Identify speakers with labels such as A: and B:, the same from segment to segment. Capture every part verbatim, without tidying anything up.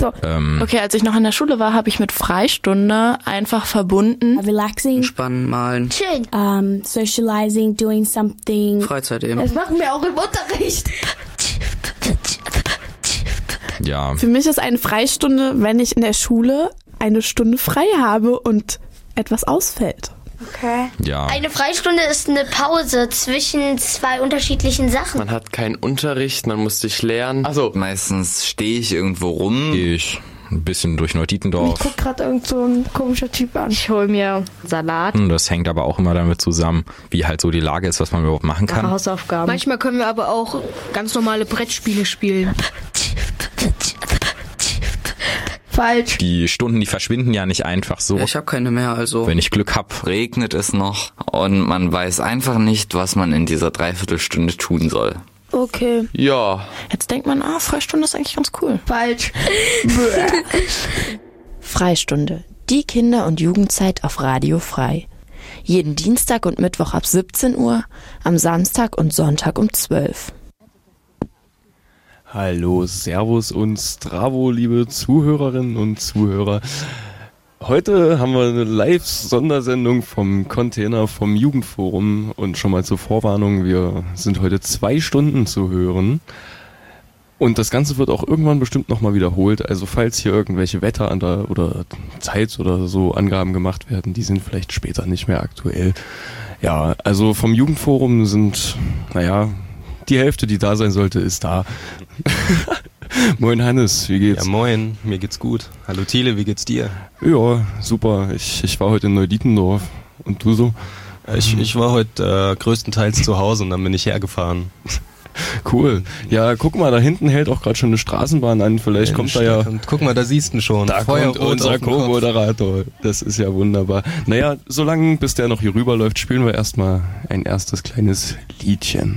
A: So.
B: Ähm,
C: Okay, als ich noch in der Schule war, habe ich mit Freistunde einfach verbunden.
A: Relaxing,
D: Entspannen, malen,
E: Schön.
A: um, socializing, doing something.
D: Freizeit eben.
E: Das machen wir auch im Unterricht.
B: ja,
C: Für mich ist eine Freistunde, wenn ich in der Schule eine Stunde frei habe und etwas ausfällt.
E: Okay.
B: ja.
E: Eine Freistunde ist eine Pause zwischen zwei unterschiedlichen Sachen.
F: Man hat keinen Unterricht, man muss sich lernen. Also
G: Meistens stehe ich irgendwo rum.
B: Gehe ich ein bisschen durch Neutietendorf.
E: Guck gerade irgend so ein komischer Typ an.
H: Ich hole mir Salat,
B: Das hängt aber auch immer damit zusammen, wie halt so die Lage ist, was man überhaupt machen
H: mache
B: kann.
H: Hausaufgaben.
I: Manchmal können wir aber auch ganz normale Brettspiele spielen.
E: Falsch.
B: Die Stunden, die verschwinden ja nicht einfach so.
D: Ich habe keine mehr, also
B: Wenn ich Glück hab.
G: Regnet es noch und man weiß einfach nicht, was man in dieser Dreiviertelstunde tun soll.
E: Okay.
F: ja,
C: Jetzt denkt man, ah, Freistunde ist eigentlich ganz cool.
E: Falsch.
J: Freistunde. Die Kinder- und Jugendzeit auf Radio Frei. Jeden Dienstag und Mittwoch ab siebzehn Uhr, am Samstag und Sonntag um zwölf.
K: Hallo, Servus und Stravo, liebe Zuhörerinnen und Zuhörer. Heute haben wir eine Live-Sondersendung vom Container vom Jugendforum und schon mal zur Vorwarnung, wir sind heute zwei Stunden zu hören und das Ganze wird auch irgendwann bestimmt nochmal wiederholt, also falls hier irgendwelche Wetter- oder Zeit- oder so Angaben gemacht werden, die sind vielleicht später nicht mehr aktuell. Ja, also vom Jugendforum sind, naja, die Hälfte, die da sein sollte, ist da. Moin Hannes, wie geht's?
L: Ja moin, mir geht's gut. Hallo Thiele, wie geht's dir?
K: Ja, super. Ich, ich war heute in Neudietendorf. Und du so?
L: Ich, ich war heute äh, größtenteils zu Hause und dann bin ich hergefahren.
K: Cool. Ja, guck mal, da hinten hält auch gerade schon eine Straßenbahn an. Vielleicht kommt da ja...
L: Und guck mal, da siehst du ihn schon.
K: Da
L: Feuerrot
K: kommt unser
L: auf dem Kopf.
K: Co-Moderator. Das ist ja wunderbar. Naja, solange bis der noch hier rüberläuft, spielen wir erstmal ein erstes kleines Liedchen.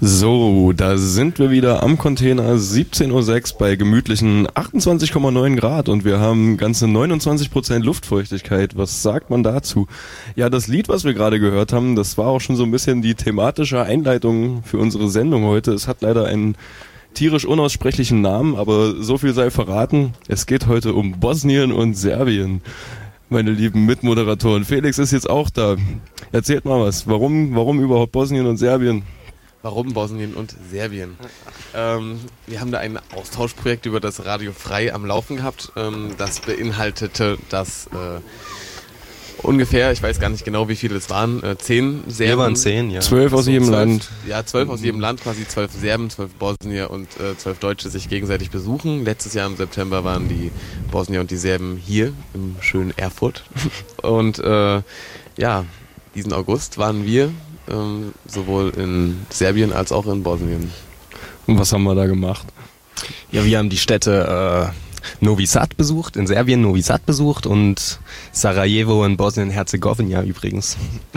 K: So, da sind wir wieder am Container, siebzehn Uhr sechs bei gemütlichen achtundzwanzig Komma neun Grad und wir haben ganze neunundzwanzig Prozent Luftfeuchtigkeit. Was sagt man dazu? Ja, das Lied, was wir gerade gehört haben, das war auch schon so ein bisschen die thematische Einleitung für unsere Sendung heute. Es hat leider einen tierisch unaussprechlichen Namen, aber so viel sei verraten. Es geht heute um Bosnien und Serbien. Meine lieben Mitmoderatoren, Felix ist jetzt auch da. Erzählt mal was. Warum, warum überhaupt Bosnien und Serbien?
F: Warum Bosnien und Serbien? Ähm, wir haben da ein Austauschprojekt über das Radio Frei am Laufen gehabt. Ähm, das beinhaltete, dass äh, ungefähr, ich weiß gar nicht genau, wie viele es waren, äh, zehn Serben.
L: Wir waren zehn, ja.
K: Zwölf aus jedem
F: zwölf,
K: Land.
F: Ja, zwölf aus jedem Land, quasi zwölf Serben, zwölf Bosnier und äh, zwölf Deutsche sich gegenseitig besuchen. Letztes Jahr im September waren die Bosnier und die Serben hier im schönen Erfurt. Und äh, ja, diesen August waren wir ähm, sowohl in Serbien als auch in Bosnien.
K: Und was haben wir da gemacht?
L: Ja, wir haben die Städte äh, Novi Sad besucht, in Serbien Novi Sad besucht und Sarajevo in Bosnien-Herzegowina übrigens.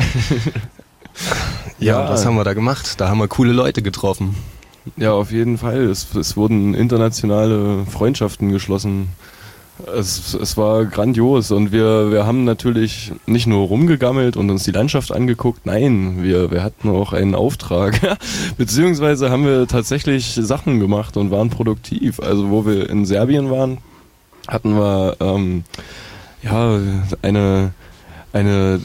L: ja,
K: Ja.
L: was haben wir da gemacht? Da haben wir coole Leute getroffen.
K: Ja, auf jeden Fall. Es, es wurden internationale Freundschaften geschlossen. Es, es war grandios und wir, wir haben natürlich nicht nur rumgegammelt und uns die Landschaft angeguckt, nein, wir, wir hatten auch einen Auftrag, beziehungsweise haben wir tatsächlich Sachen gemacht und waren produktiv. Also wo wir in Serbien waren, hatten wir ähm, ja eine, eine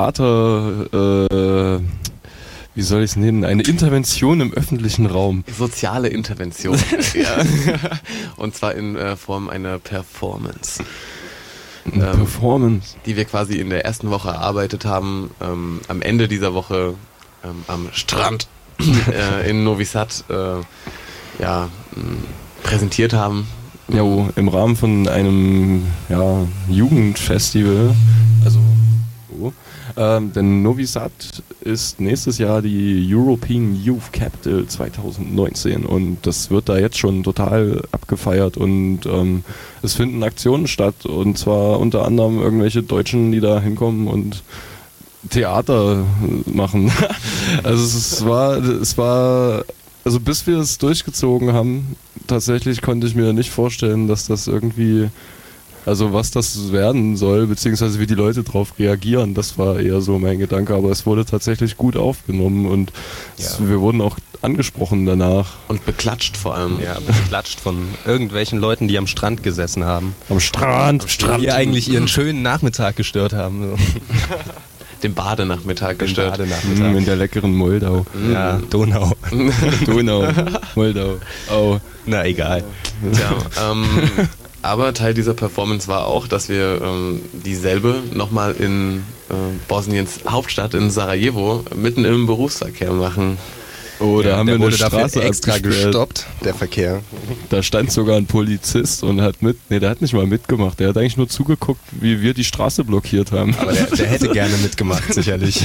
K: Theater... Äh, wie soll ich es nennen, eine Intervention im öffentlichen Raum.
F: Soziale Intervention. Ja. Und zwar in äh, Form einer Performance.
K: Eine
F: ähm,
K: Performance.
F: Die wir quasi in der ersten Woche erarbeitet haben. Ähm, am Ende dieser Woche ähm, am Strand äh, in Novi Sad äh, ja, mh, präsentiert haben.
K: Ja, im Rahmen von einem ja, Jugendfestival. Also, oh. Ähm, denn Novi Sad ist nächstes Jahr die European Youth Capital zwanzig neunzehn und das wird da jetzt schon total abgefeiert und ähm, es finden Aktionen statt und zwar unter anderem irgendwelche Deutschen, die da hinkommen und Theater machen. Also es war, es war, also bis wir es durchgezogen haben, tatsächlich konnte ich mir nicht vorstellen, dass das irgendwie, also was das werden soll, beziehungsweise wie die Leute drauf reagieren, das war eher so mein Gedanke, aber es wurde tatsächlich gut aufgenommen und
L: Ja.
K: es, wir wurden auch angesprochen danach.
F: Und beklatscht vor allem.
L: Ja, beklatscht von irgendwelchen Leuten, die am Strand gesessen haben.
K: Am Strand,
L: Am Strand. Die eigentlich ihren schönen Nachmittag gestört haben. So.
F: Den Badenachmittag
L: Den
F: gestört.
L: Badenachmittag.
K: Mm, in der leckeren Moldau.
L: Ja, Donau.
K: Donau, Moldau, au.
L: Na, egal.
F: Ja, ähm, aber Teil dieser Performance war auch, dass wir ähm, dieselbe nochmal in äh, Bosniens Hauptstadt in Sarajevo mitten im Berufsverkehr machen.
K: Oh, da
L: Ja,
K: haben
L: der
K: wir eine
L: wurde dafür
K: Straße
L: extra
K: abgesperrt.
L: gestoppt, der Verkehr.
K: Da stand sogar ein Polizist und hat mit, nee, der hat nicht mal mitgemacht, der hat eigentlich nur zugeguckt, wie wir die Straße blockiert haben.
L: Aber der, der hätte gerne mitgemacht, sicherlich.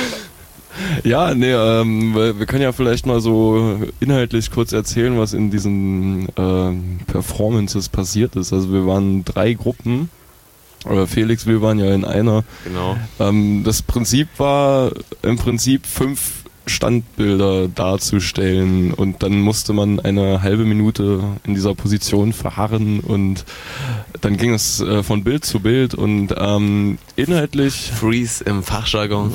K: Ja, nee, ähm, wir können ja vielleicht mal so inhaltlich kurz erzählen, was in diesen ähm, Performances passiert ist. Also wir waren drei Gruppen, oder Felix, wir waren ja in einer.
F: Genau.
K: Ähm, das Prinzip war im Prinzip fünf Standbilder darzustellen und dann musste man eine halbe Minute in dieser Position verharren und dann ging es äh, von Bild zu Bild und ähm, inhaltlich
F: Freeze im Fachjargon.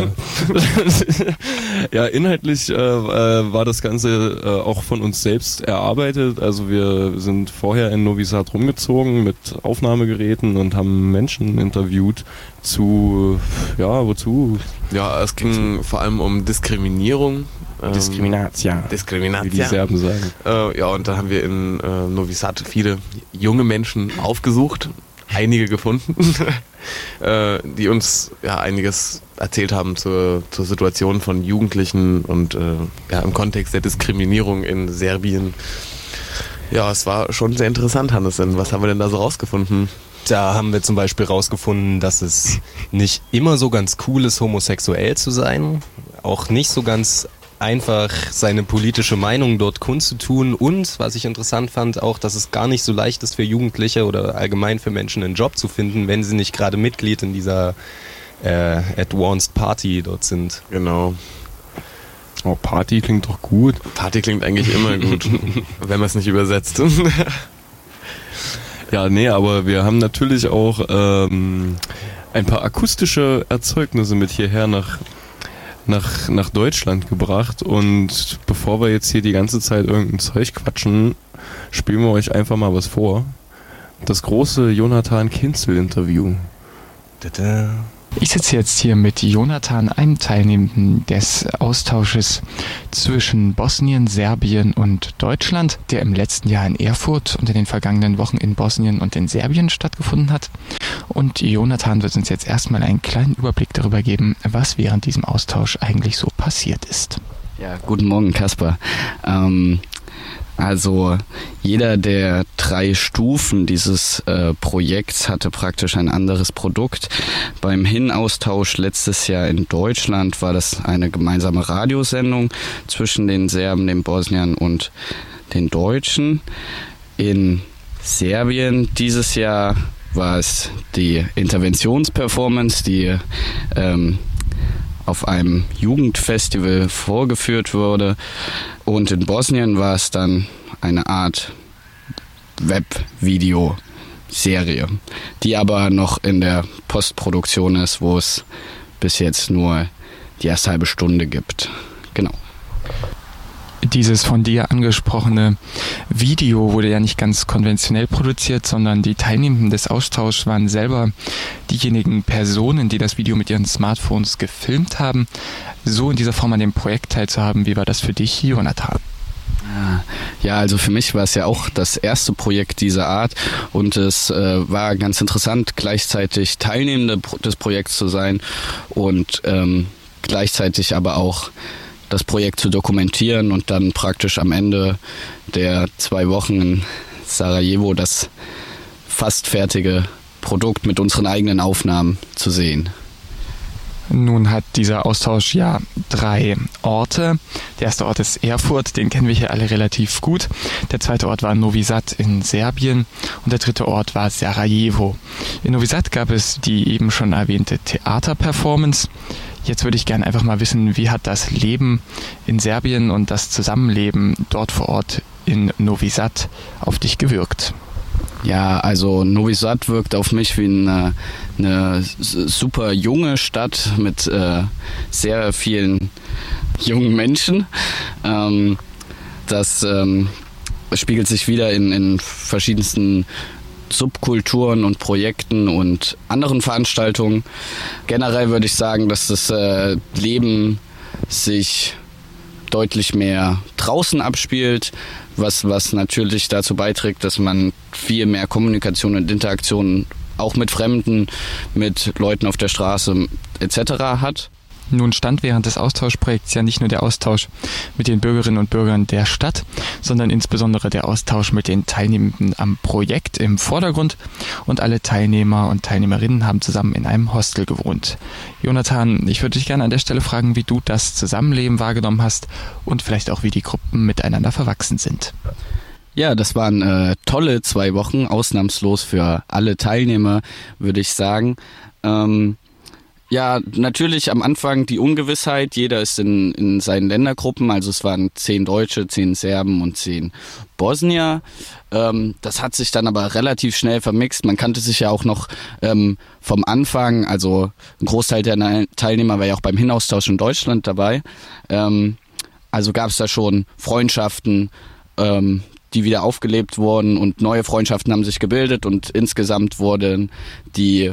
K: ja. ja, inhaltlich äh, äh, war das Ganze äh, auch von uns selbst erarbeitet. Also wir sind vorher in Novi Sad rumgezogen mit Aufnahmegeräten und haben Menschen interviewt zu, ja, wozu?
F: Ja, es ging vor allem um Diskriminierung. Ähm,
K: Diskriminatia.
F: Diskriminatia.
K: Wie die Serben sagen.
F: Äh, ja, und da haben wir in äh, Novi Sad viele junge Menschen aufgesucht, einige gefunden, äh, die uns ja einiges erzählt haben zur, zur Situation von Jugendlichen und äh, ja, im Kontext der Diskriminierung in Serbien. Ja, es war schon sehr interessant, Hannes. Was haben wir denn da so rausgefunden?
L: Da haben wir zum Beispiel rausgefunden, dass es nicht immer so ganz cool ist, homosexuell zu sein. Auch nicht so ganz einfach seine politische Meinung dort kundzutun. Und, was ich interessant fand, auch, dass es gar nicht so leicht ist für Jugendliche oder allgemein für Menschen einen Job zu finden, wenn sie nicht gerade Mitglied in dieser äh, Advanced Party dort sind.
F: Genau.
K: Oh, Party klingt doch gut.
F: Party klingt eigentlich immer gut, wenn man es nicht übersetzt.
K: Ja, nee, aber wir haben natürlich auch ähm, ein paar akustische Erzeugnisse mit hierher nach, nach, nach Deutschland gebracht. Und bevor wir jetzt hier die ganze Zeit irgendein Zeug quatschen, spielen wir euch einfach mal was vor. Das große Jonathan Kinzel-Interview.
L: Tada.
H: Ich sitze jetzt hier mit Jonathan, einem Teilnehmenden des Austausches zwischen Bosnien, Serbien und Deutschland, der im letzten Jahr in Erfurt und in den vergangenen Wochen in Bosnien und in Serbien stattgefunden hat. Und Jonathan wird uns jetzt erstmal einen kleinen Überblick darüber geben, was während diesem Austausch eigentlich so passiert ist.
G: Ja, guten Morgen, Kasper. Ähm, also jeder der drei Stufen dieses äh, Projekts hatte praktisch ein anderes Produkt. Beim Hin-Austausch letztes Jahr in Deutschland war das eine gemeinsame Radiosendung zwischen den Serben, den Bosniern und den Deutschen. In Serbien dieses Jahr war es die Interventionsperformance, die ähm, auf einem Jugendfestival vorgeführt wurde. Und in Bosnien war es dann eine Art Webvideo-Serie, die aber noch in der Postproduktion ist, wo es bis jetzt nur die erste halbe Stunde gibt. Genau.
H: Dieses von dir angesprochene Video wurde ja nicht ganz konventionell produziert, sondern die Teilnehmenden des Austauschs waren selber diejenigen Personen, die das Video mit ihren Smartphones gefilmt haben. So in dieser Form an dem Projekt teilzuhaben, wie war das für dich, Jonathan?
G: Ja, also für mich war es ja auch das erste Projekt dieser Art und es äh, war ganz interessant, gleichzeitig Teilnehmende des Projekts zu sein und ähm, gleichzeitig aber auch das Projekt zu dokumentieren und dann praktisch am Ende der zwei Wochen in Sarajevo das fast fertige Produkt mit unseren eigenen Aufnahmen zu sehen.
H: Nun hat dieser Austausch ja drei Orte. Der erste Ort ist Erfurt, den kennen wir hier alle relativ gut. Der zweite Ort war Novi Sad in Serbien und der dritte Ort war Sarajevo. In Novi Sad gab es die eben schon erwähnte Theaterperformance. Jetzt würde ich gerne einfach mal wissen, wie hat das Leben in Serbien und das Zusammenleben dort vor Ort in Novi Sad auf dich gewirkt?
G: Ja, also Novi Sad wirkt auf mich wie eine, eine super junge Stadt mit äh, sehr vielen jungen Menschen. Ähm, das ähm, spiegelt sich wieder in, in verschiedensten Subkulturen und Projekten und anderen Veranstaltungen. Generell würde ich sagen, dass das äh, Leben sich deutlich mehr draußen abspielt, was, was natürlich dazu beiträgt, dass man viel mehr Kommunikation und Interaktion auch mit Fremden, mit Leuten auf der Straße et cetera hat.
H: Nun stand während des Austauschprojekts ja nicht nur der Austausch mit den Bürgerinnen und Bürgern der Stadt, sondern insbesondere der Austausch mit den Teilnehmenden am Projekt im Vordergrund und alle Teilnehmer und Teilnehmerinnen haben zusammen in einem Hostel gewohnt. Jonathan, ich würde dich gerne an der Stelle fragen, wie du das Zusammenleben wahrgenommen hast und vielleicht auch, wie die Gruppen miteinander verwachsen sind.
G: Ja, das waren äh, tolle zwei Wochen, ausnahmslos für alle Teilnehmer, würde ich sagen. Ähm, Ja, natürlich am Anfang die Ungewissheit. Jeder ist in, in seinen Ländergruppen. Also es waren zehn Deutsche, zehn Serben und zehn Bosnier. Ähm, das hat sich dann aber relativ schnell vermixt. Man kannte sich ja auch noch ähm, vom Anfang. Also ein Großteil der Teilnehmer war ja auch beim Hinaustausch in Deutschland dabei. Ähm, also gab es da schon Freundschaften, ähm, die wieder aufgelebt wurden und neue Freundschaften haben sich gebildet und insgesamt wurden die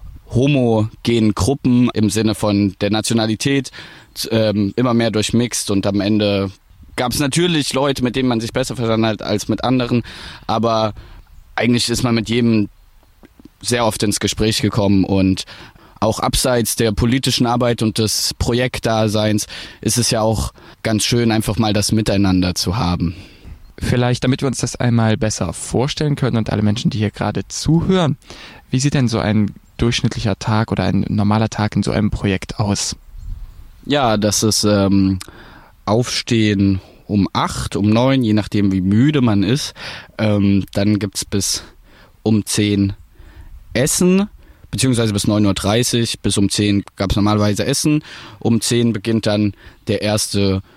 G: homogenen Gruppen im Sinne von der Nationalität ähm, immer mehr durchmixt und am Ende gab es natürlich Leute, mit denen man sich besser verstanden hat als mit anderen, aber eigentlich ist man mit jedem sehr oft ins Gespräch gekommen und auch abseits der politischen Arbeit und des Projektdaseins ist es ja auch ganz schön, einfach mal das Miteinander zu haben.
H: Vielleicht, damit wir uns das einmal besser vorstellen können und alle Menschen, die hier gerade zuhören, wie sieht denn so ein durchschnittlicher Tag oder ein normaler Tag in so einem Projekt aus?
G: Ja, das ist ähm, Aufstehen um acht, um neun, je nachdem wie müde man ist. Ähm, dann gibt's bis um zehn Essen, beziehungsweise bis neun Uhr dreißig, bis um zehn gab's normalerweise Essen. Um zehn beginnt dann der erste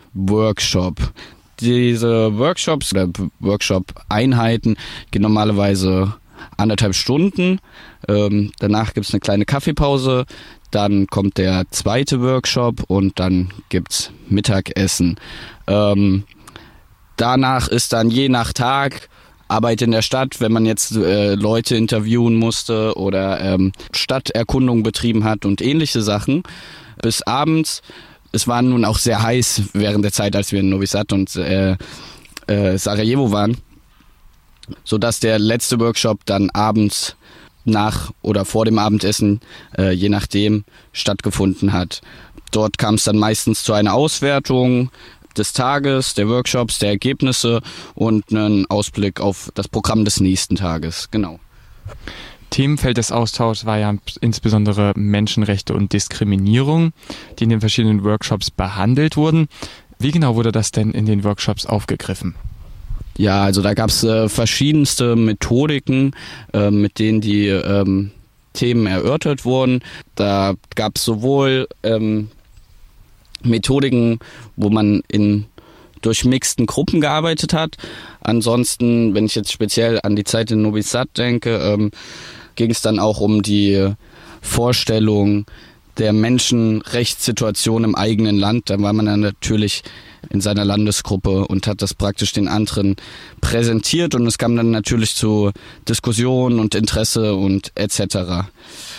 G: Workshop. Diese Workshops oder Workshop-Einheiten gehen normalerweise anderthalb Stunden. Ähm, danach gibt es eine kleine Kaffeepause. Dann kommt der zweite Workshop und dann gibt's Mittagessen. Ähm, danach ist dann je nach Tag Arbeit in der Stadt, wenn man jetzt äh, Leute interviewen musste oder ähm, Stadterkundung betrieben hat und ähnliche Sachen. Bis abends. Es war nun auch sehr heiß während der Zeit, als wir in Novi Sad und äh, äh, Sarajevo waren, sodass der letzte Workshop dann abends nach oder vor dem Abendessen, äh, je nachdem, stattgefunden hat. Dort kam es dann meistens zu einer Auswertung des Tages, der Workshops, der Ergebnisse und einen Ausblick auf das Programm des nächsten Tages. Genau.
H: Themenfeld des Austauschs war ja insbesondere Menschenrechte und Diskriminierung, die in den verschiedenen Workshops behandelt wurden. Wie genau wurde das denn in den Workshops aufgegriffen?
G: Ja, also da gab es äh, verschiedenste Methodiken, äh, mit denen die ähm, Themen erörtert wurden. Da gab es sowohl ähm, Methodiken, wo man in durchmixten Gruppen gearbeitet hat. Ansonsten, wenn ich jetzt speziell an die Zeit in Novi Sad denke, ähm, ging es dann auch um die Vorstellung der Menschenrechtssituation im eigenen Land. Da war man dann natürlich in seiner Landesgruppe und hat das praktisch den anderen präsentiert und es kam dann natürlich zu Diskussionen und Interesse und et cetera.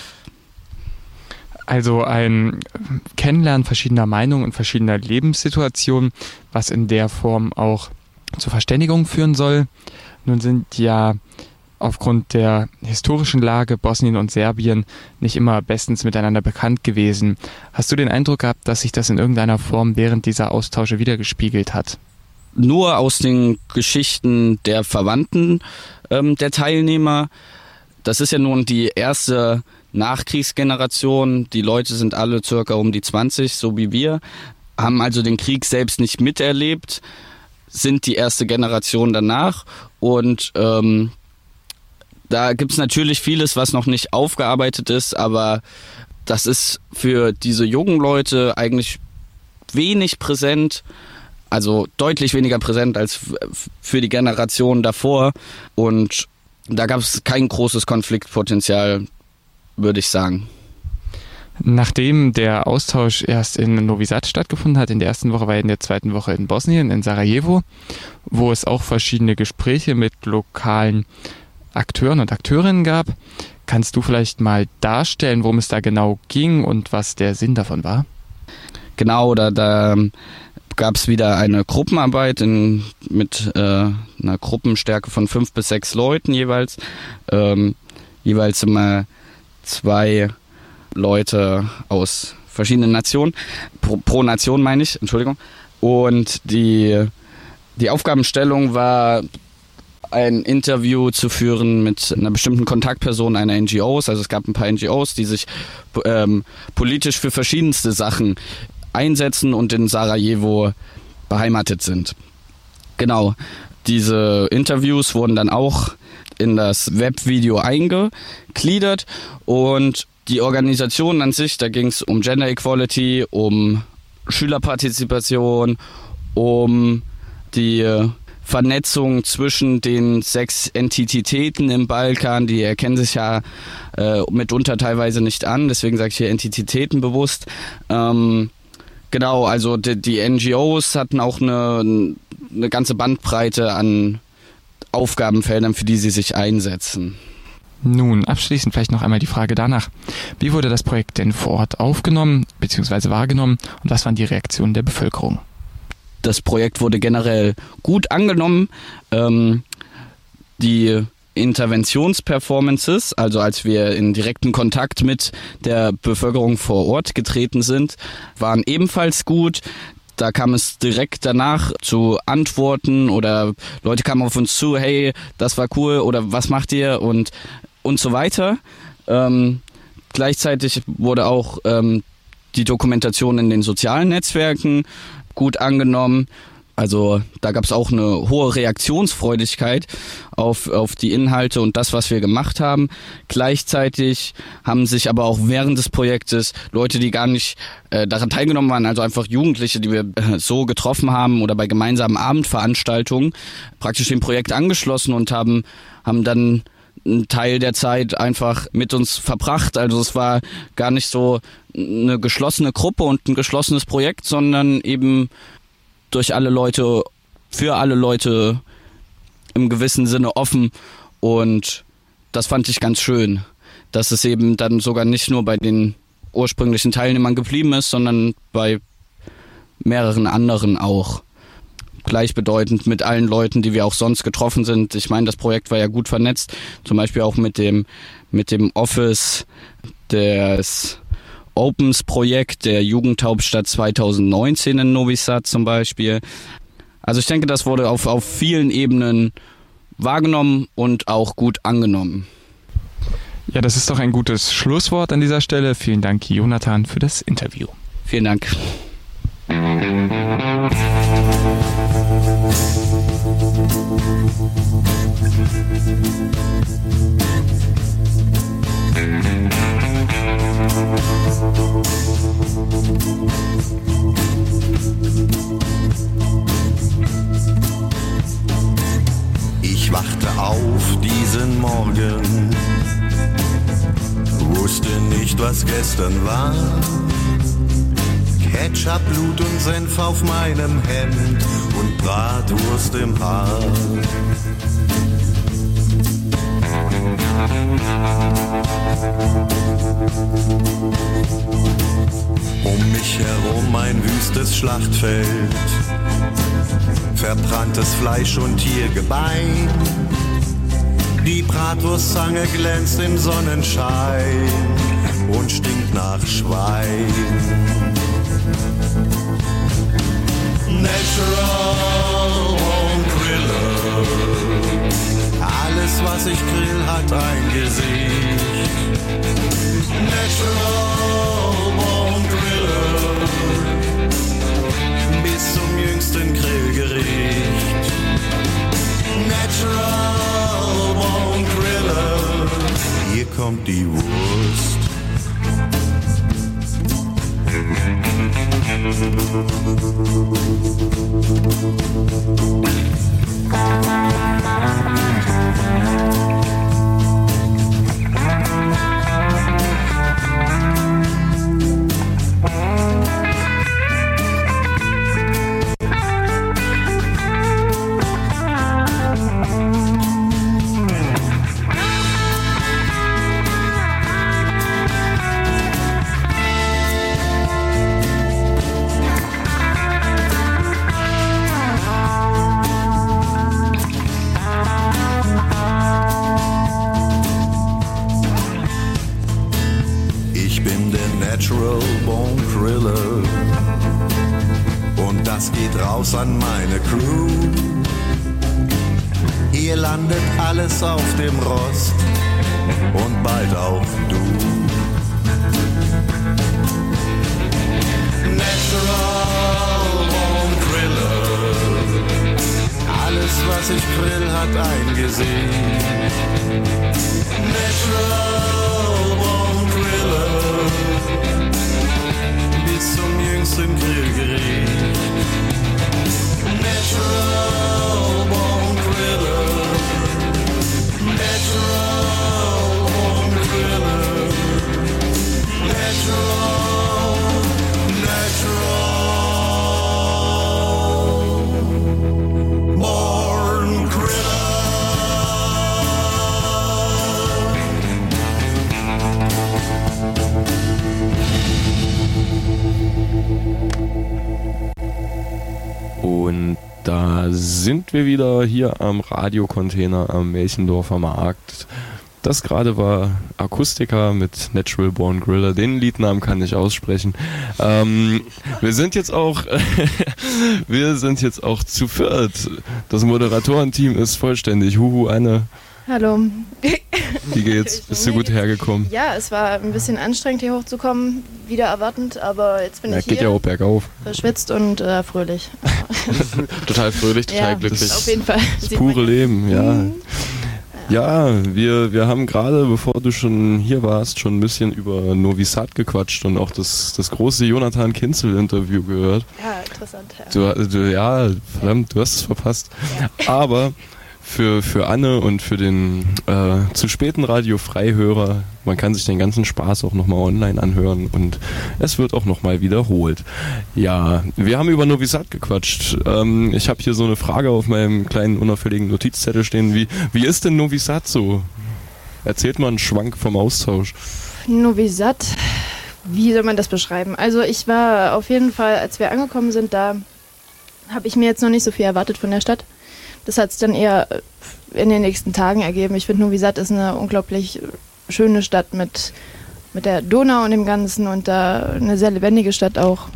H: Also ein Kennenlernen verschiedener Meinungen und verschiedener Lebenssituationen, was in der Form auch zur Verständigung führen soll. Nun sind ja aufgrund der historischen Lage Bosnien und Serbien nicht immer bestens miteinander bekannt gewesen. Hast du den Eindruck gehabt, dass sich das in irgendeiner Form während dieser Austausche wiedergespiegelt hat?
G: Nur aus den Geschichten der Verwandten ähm, der Teilnehmer. Das ist ja nun die erste Nachkriegsgeneration. Die Leute sind alle circa um die zwanzig, so wie wir, haben also den Krieg selbst nicht miterlebt, sind die erste Generation danach und ähm, da gibt es natürlich vieles, was noch nicht aufgearbeitet ist, aber das ist für diese jungen Leute eigentlich wenig präsent, also deutlich weniger präsent als für die Generation davor. Und da gab es kein großes Konfliktpotenzial, würde ich sagen.
H: Nachdem der Austausch erst in Novi Sad stattgefunden hat, in der ersten Woche war er in der zweiten Woche in Bosnien, in Sarajevo, wo es auch verschiedene Gespräche mit lokalen Akteuren und Akteurinnen gab. Kannst du vielleicht mal darstellen, worum es da genau ging und was der Sinn davon war?
G: Genau, da, da gab es wieder eine Gruppenarbeit in, mit äh, einer Gruppenstärke von fünf bis sechs Leuten jeweils. Ähm, jeweils immer zwei Leute aus verschiedenen Nationen, pro, pro Nation meine ich, Entschuldigung. Und die, die Aufgabenstellung war, ein Interview zu führen mit einer bestimmten Kontaktperson einer N G Os. Also es gab ein paar N G Os, die sich ähm, politisch für verschiedenste Sachen einsetzen und in Sarajevo beheimatet sind. Genau, diese Interviews wurden dann auch in das Webvideo eingegliedert und die Organisation an sich, da ging es um Gender Equality, um Schülerpartizipation, um die Vernetzung zwischen den sechs Entitäten im Balkan, die erkennen sich ja äh, mitunter teilweise nicht an, deswegen sage ich hier Entitäten bewusst. Ähm, genau, also die, die N G Os hatten auch eine, eine ganze Bandbreite an Aufgabenfeldern, für die sie sich einsetzen.
H: Nun, abschließend vielleicht noch einmal die Frage danach. Wie wurde das Projekt denn vor Ort aufgenommen bzw. wahrgenommen und was waren die Reaktionen der Bevölkerung?
G: Das Projekt wurde generell gut angenommen. Ähm, die Interventionsperformances, also als wir in direkten Kontakt mit der Bevölkerung vor Ort getreten sind, waren ebenfalls gut. Da kam es direkt danach zu Antworten oder Leute kamen auf uns zu, hey, das war cool oder was macht ihr und, und so weiter. Ähm, gleichzeitig wurde auch ähm, die Dokumentation in den sozialen Netzwerken gut angenommen. Also da gab es auch eine hohe Reaktionsfreudigkeit auf, auf die Inhalte und das, was wir gemacht haben. Gleichzeitig haben sich aber auch während des Projektes Leute, die gar nicht äh, daran teilgenommen waren, also einfach Jugendliche, die wir äh, so getroffen haben oder bei gemeinsamen Abendveranstaltungen, praktisch dem Projekt angeschlossen und haben, haben dann einen Teil der Zeit einfach mit uns verbracht. Also es war gar nicht so eine geschlossene Gruppe und ein geschlossenes Projekt, sondern eben durch alle Leute, für alle Leute im gewissen Sinne offen. Und das fand ich ganz schön, dass es eben dann sogar nicht nur bei den ursprünglichen Teilnehmern geblieben ist, sondern bei mehreren anderen auch. Gleichbedeutend mit allen Leuten, die wir auch sonst getroffen sind. Ich meine, das Projekt war ja gut vernetzt, zum Beispiel auch mit dem, mit dem Office des Opens-Projekt der Jugendhauptstadt zwanzig neunzehn in Novi Sad zum Beispiel. Also ich denke, das wurde auf, auf vielen Ebenen wahrgenommen und auch gut angenommen.
H: Ja, das ist doch ein gutes Schlusswort an dieser Stelle. Vielen Dank, Jonathan, für das Interview.
G: Vielen Dank.
M: Ich wachte auf diesen Morgen, wusste nicht, was gestern war. Ketchup, Blut und Senf auf meinem Hemd und Bratwurst im Haar. Um mich herum ein wüstes Schlachtfeld, verbranntes Fleisch und Tiergebein. Die Bratwurstzange glänzt im Sonnenschein und stinkt nach Schwein. Natural Bone Griller, alles was ich grill hat ein Gesicht. Natural Bone Griller, bis zum jüngsten Grillgericht. Natural Bone Griller, hier kommt die Wurst. Natural Bone Griller und das geht raus an meine Crew. Hier landet alles auf dem Rost und bald auch du. Natural Bone Griller, alles was ich grill hat ein Gesicht. Natural Bone Griller, bis zum jüngsten Grillgericht. Natural Bone Griller, Natural Bone Griller, Natural, Natural Bone Griller.
K: Und da sind wir wieder hier am Radiocontainer am Melchendorfer Markt. Das gerade war Akustika mit Natural Born Griller. Den Liednamen kann ich aussprechen. Ähm, wir sind jetzt auch, wir sind jetzt auch zu viert. Das Moderatorenteam ist vollständig. Huhu, eine.
N: Hallo.
K: Wie geht's? Bist du gut hergekommen?
N: Ja, es war ein bisschen anstrengend, hier hochzukommen. wieder erwartend, aber jetzt bin
K: Ja,
N: ich
K: geht
N: hier.
K: ja auch bergauf.
N: Verschwitzt und äh, fröhlich.
F: Total fröhlich, total
N: Ja,
F: glücklich.
N: auf jeden Fall.
K: Das
N: Sieht
K: pure
N: man.
K: Leben, ja. Ja, wir, wir haben gerade, bevor du schon hier warst, schon ein bisschen über Novi Sad gequatscht und auch das, das große Jonathan Kinzel-Interview gehört.
N: Ja, interessant. Ja.
K: Du, du, ja, verdammt, du hast es verpasst. Aber für, für Anne und für den äh, zu späten Radio-Freihörer, man kann sich den ganzen Spaß auch nochmal online anhören und es wird auch nochmal wiederholt. Ja, wir haben über Novi Sad gequatscht. Ähm, ich habe hier so eine Frage auf meinem kleinen unauffälligen Notizzettel stehen. Wie, wie ist denn Novi Sad so? Erzählt mal einen Schwank vom Austausch.
N: Novi Sad, wie soll man das beschreiben? Also ich war auf jeden Fall, als wir angekommen sind, da habe ich mir jetzt noch nicht so viel erwartet von der Stadt. Das hat es dann eher in den nächsten Tagen ergeben. Ich finde, Novi Sad ist eine unglaublich schöne Stadt mit, mit der Donau und dem Ganzen und da eine sehr lebendige Stadt auch.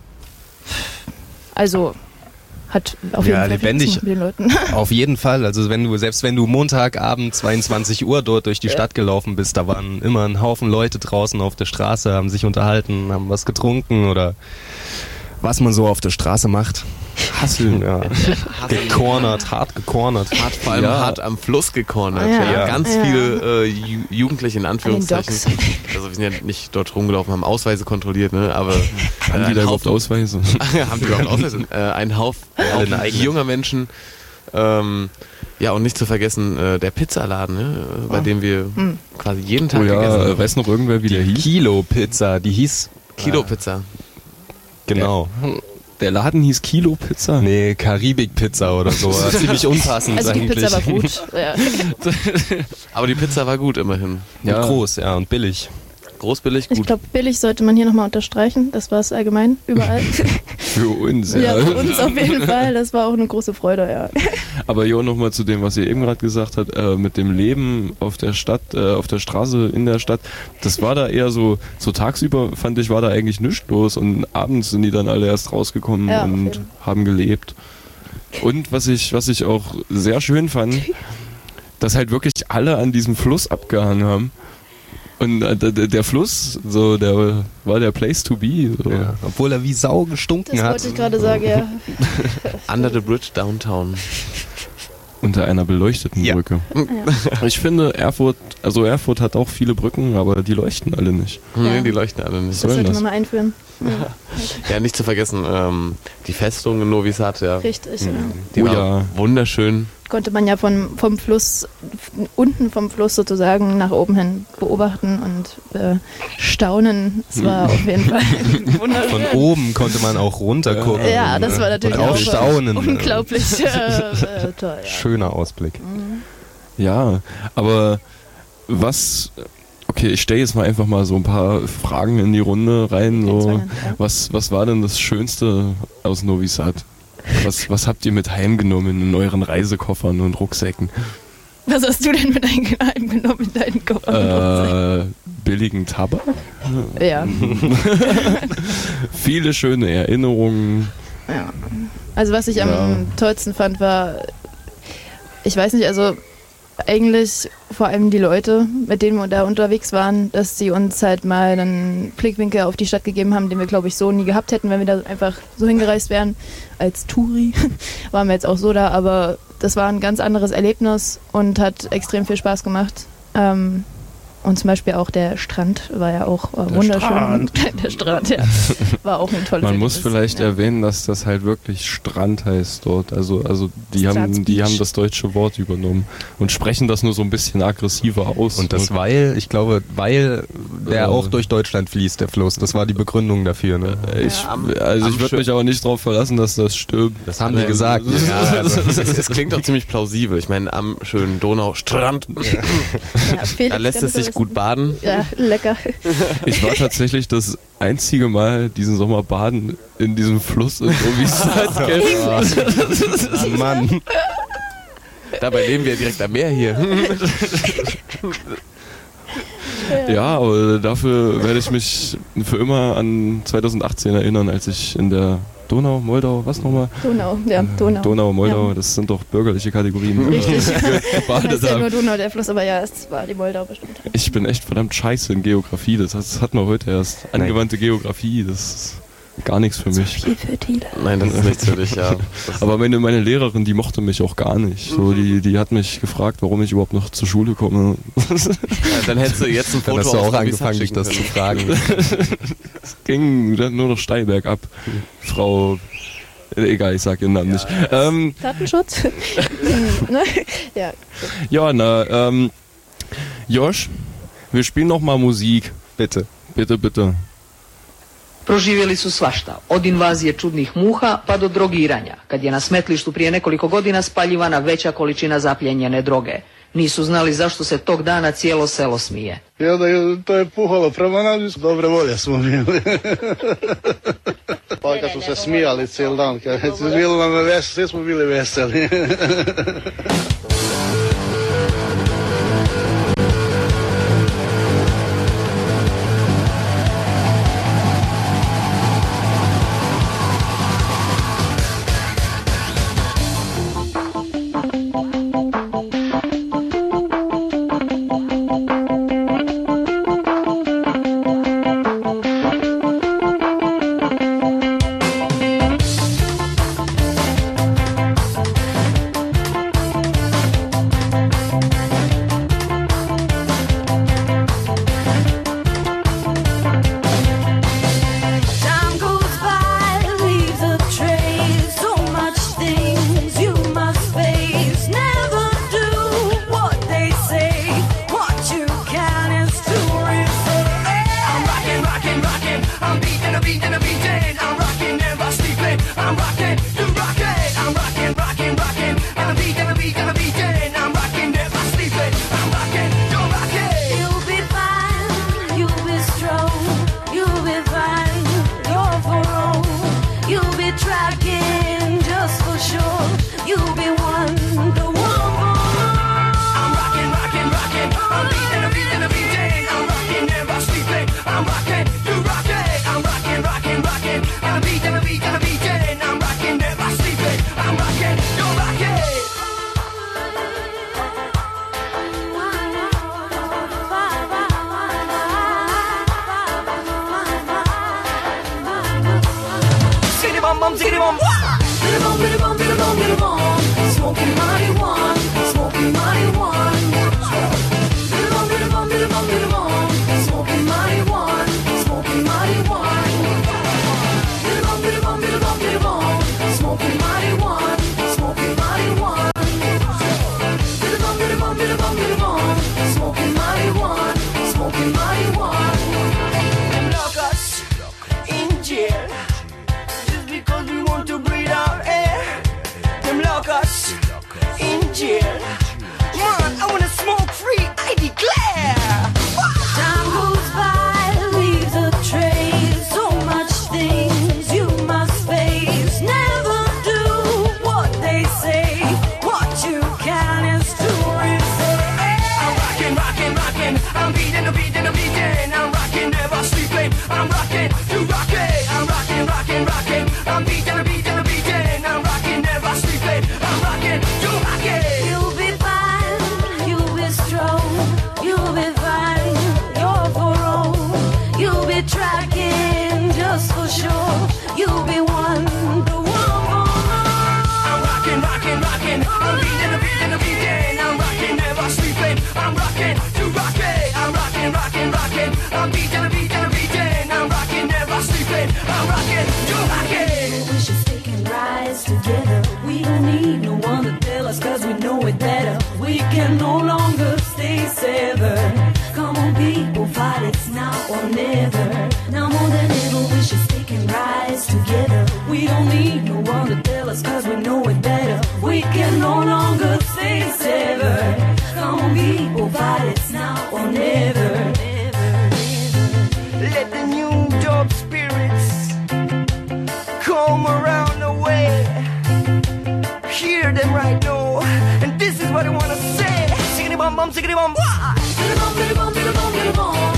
N: Also hat auf jeden
L: Ja,
N: Fall
L: lebendig.
N: viel zu mit den Leuten.
L: Auf jeden Fall. Also wenn du, selbst wenn du Montagabend zweiundzwanzig Uhr dort durch die
N: Ja.
L: Stadt gelaufen bist, da waren immer ein Haufen Leute draußen auf der Straße, haben sich unterhalten, haben was getrunken oder was man so auf der Straße macht. Hasseln, ja. Gecornert, hart gecornert.
F: Hart, vor allem
L: Ja.
F: hart am Fluss gecornert.
N: Ja.
F: Ja. Ganz
N: Ja.
F: viele äh, Ju Jugendliche in Anführungszeichen.
N: Docks.
F: Also wir sind ja nicht dort rumgelaufen, haben Ausweise kontrolliert, ne? Aber äh,
K: Haben die
F: ein
K: da überhaupt
F: Haufen-
K: Ausweise?
F: haben die überhaupt Ausweise? Äh, ein Haufen,
L: Alle
F: Haufen
L: eine eigene.
F: junger Menschen. Ähm, ja, und nicht zu vergessen, äh, der Pizzaladen, ne? äh, bei
N: Oh.
F: dem wir
N: Hm.
F: quasi jeden Tag
K: Oh
F: gegessen
K: ja,
F: haben.
K: weiß noch irgendwer, wie der hieß?
L: Kilo-Pizza, die hieß...
F: Kilo-Pizza.
L: Genau.
K: Der Laden hieß Kilo Pizza?
L: Nee, Karibik-Pizza oder so. Ziemlich unpassend
N: Also die
L: eigentlich.
N: Pizza war gut. Ja.
F: Aber die Pizza war gut immerhin.
L: Und groß, ja, und billig.
F: Groß, billig,
N: Ich
F: gut.
N: glaube, billig sollte man hier nochmal unterstreichen. Das war es allgemein, überall.
K: Für uns,
N: Ja,
K: ja.
N: für uns auf jeden Fall. Das war auch eine große Freude, ja.
K: Aber Jo, nochmal zu dem, was ihr eben gerade gesagt habt, äh, mit dem Leben auf der Stadt, äh, auf der Straße in der Stadt, das war da eher so, so tagsüber fand ich, war da eigentlich nichts los und abends sind die dann alle erst rausgekommen
N: Ja, auf
K: und
N: jeden.
K: haben gelebt. Und was ich, was ich auch sehr schön fand, dass halt wirklich alle an diesem Fluss abgehangen haben. Und äh, der, der Fluss, so, der war der Place to be. So.
L: Ja, obwohl er wie Sau gestunken
N: Das
L: hat.
N: wollte ich gerade sagen, ja.
F: Under the Bridge Downtown.
K: Unter einer beleuchteten
L: Ja.
K: Brücke. Ich finde, Erfurt, also Erfurt hat auch viele Brücken, aber die leuchten alle nicht.
F: Nee, die leuchten alle nicht.
N: Das
K: soll denn
N: sollte
K: das?
N: man mal einführen. Ja.
F: Ja, nicht zu vergessen, ähm, die Festung in Novi Sad, ja.
N: Richtig, ja.
F: Die
K: Oh
F: war
K: ja.
F: wunderschön.
N: Konnte man ja von, vom Fluss, unten vom Fluss sozusagen nach oben hin beobachten und äh, staunen. Es war auf jeden Fall wunderschön.
L: Von oben konnte man auch runtergucken.
N: Ja, das war natürlich
L: und auch
N: auch
L: staunen.
N: unglaublich äh, äh, toll. Ja.
L: Schöner Ausblick.
K: Ja, aber was, okay, ich stelle jetzt mal einfach mal so ein paar Fragen in die Runde rein. So,
N: Zwangend, ja.
K: was, was war denn das Schönste aus Novi Sad? Was, was habt ihr mit heimgenommen in euren Reisekoffern und Rucksäcken?
N: Was hast du denn mit eingenommen in deinen Koffer?
K: Äh, billigen Tabak?
N: Ja.
K: Viele schöne Erinnerungen.
N: Ja. Also was ich am
K: Ja.
N: tollsten fand, war, ich weiß nicht, also eigentlich vor allem die Leute, mit denen wir da unterwegs waren, dass sie uns halt mal einen Blickwinkel auf die Stadt gegeben haben, den wir, glaube ich, so nie gehabt hätten, wenn wir da einfach so hingereist wären. Als Touri waren wir jetzt auch so da, aber das war ein ganz anderes Erlebnis und hat extrem viel Spaß gemacht. Ähm, und zum Beispiel auch der Strand war ja auch äh,
K: Der
N: wunderschön.
K: Strand.
N: Der Strand, ja. War auch ein tolles
K: Man muss
N: Erlebnis.
K: vielleicht
N: ja.
K: erwähnen, dass das halt wirklich Strand heißt dort. Also, also die,
N: Strand
K: haben, die
N: Beach.
K: haben das deutsche Wort übernommen und sprechen das nur so ein bisschen aggressiver aus.
L: Und das weil, ich glaube, weil der
K: Äh.
L: auch durch Deutschland fließt, der Fluss. Das war die Begründung dafür. Ne?
K: Ich,
F: am-
K: also
F: am
K: ich würde
F: schön-
K: mich aber nicht darauf verlassen, dass das stimmt.
L: Das haben die gesagt.
F: Ja, also, es, es klingt doch ziemlich plausibel. Ich meine, am schönen Donaustrand,
N: Ja, Felix,
F: da lässt
N: der
F: es sich
N: müsste
F: gut
N: wissen.
F: baden.
N: Ja, lecker.
K: Ich war tatsächlich das einzige Mal diesen Sommer baden in diesem Fluss in Novi Sad.
L: Ah, Mann.
F: Dabei leben wir direkt am Meer hier.
K: Ja, aber dafür werde ich mich für immer an zwanzig achtzehn erinnern, als ich in der Donau, Moldau, was nochmal?
N: Donau, ja, Donau.
K: Donau, Moldau,
N: ja.
K: das sind doch bürgerliche Kategorien.
N: Richtig. Das
K: Gebadet
N: ist ja
K: haben.
N: nur Donau, der Fluss, aber ja, es war die Moldau bestimmt.
K: Ich bin echt verdammt scheiße in Geografie, das, das hatten wir heute erst. Angewandte Geografie, das ist gar nichts für mich.
N: Viel für Thiele.
F: Nein, das ist nichts für dich, ja.
K: Aber meine, meine Lehrerin, die mochte mich auch gar nicht. So, die, die hat mich gefragt, warum ich überhaupt noch zur Schule komme.
F: Ja, dann hättest du jetzt ein Foto
L: Dann hast du
F: auf
L: auch
F: Novi
L: angefangen,
F: Sad
L: dich das
F: schicken
L: zu fragen.
K: Es ging dann nur noch steil bergab. Frau, äh, egal, ich sag ihren Namen
F: Ja,
K: nicht.
F: ja.
K: Ähm,
N: Datenschutz? Ne? Ja.
K: ja, na, ähm, Josh, wir spielen noch mal Musik.
L: Bitte.
K: Bitte, bitte.
O: Proživjeli su svašta, od invazije čudnih muha pa do drogiranja, kad je na smetlištu prije nekoliko godina spaljivana veća količina zapljenjene droge. Nisu znali zašto se tog dana cijelo selo smije.
P: I onda je, to je puhalo prema nas, dobre volje smo bili. Pa kad su se smijali cijel dan, kad je bilo nam veseli, svi smo bili veseli.